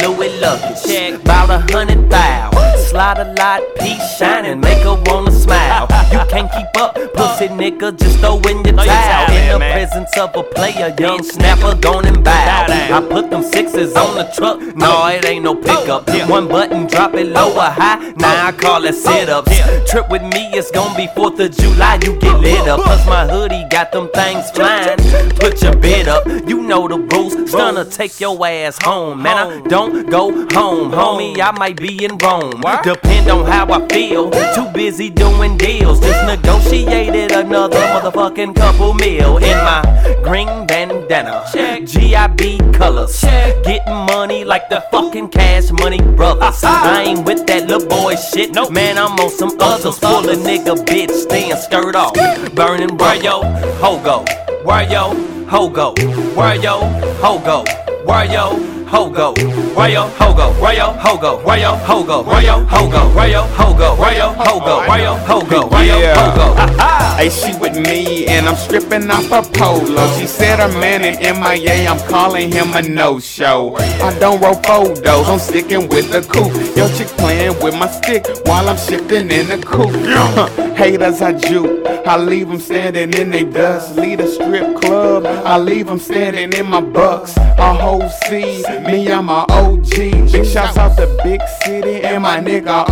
Louis luggage. Check. About 100,000. Slide a lot, peace shining, make her wanna smile. You can't keep up, pussy nigga, just throw in your towel. In the presence of a player, young snapper gone and bow. I put them sixes on the truck, no, it ain't no pickup. One button, drop it low or high, now I call it sit-ups. Trip with me, it's gon' be 4th of July, you get lit up. Plus my hoodie got them things flying, put your bid up. You know the rules, stunner, take your ass home. Man, I don't go home, homie, I might be in Rome. Depend on how I feel, too busy doing deals. Just negotiated another motherfucking couple mil in my green bandana. GIB colors, getting money like the fucking Cash Money brothers. I ain't with that little boy shit, man, I'm on some others. Full of nigga bitch, staying skirt off, burning where yo ho go, where yo ho go, where yo ho go, where yo ho go, where yo ho go, where yo ho go, where yo ho go, where yo ho go, where yo ho go, where yo ho go, where yo ho go, where yo ho go. Hey, she with me and I'm stripping off her polo. She said her man in MIA, I'm calling him a no-show. I don't roll photos, I'm sticking with the coupe. Yo, chick playing with my stick while I'm shifting in the coupe. Haters I juke, I leave them standing in they dust. Lead a strip club, I leave them standing in my bucks. A whole C, me I'm a OG. Big shouts out to Big City and my nigga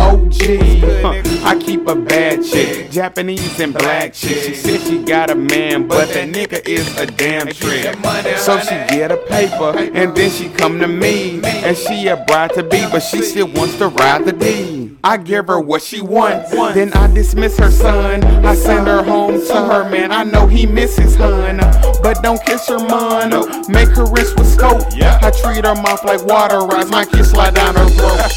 OG. I keep a bad chick, Japanese and black chick. She said she got a man, but that nigga is a damn trick. So she get a paper and then she come to me. And she a bride to be, but she still wants to ride the D. I give her what she wants, then I dismiss her son. I send her home to her man, I know he misses hun. But don't kiss her man, make her wrist with scope. I treat her mouth like water, rise my kiss slide down her throat.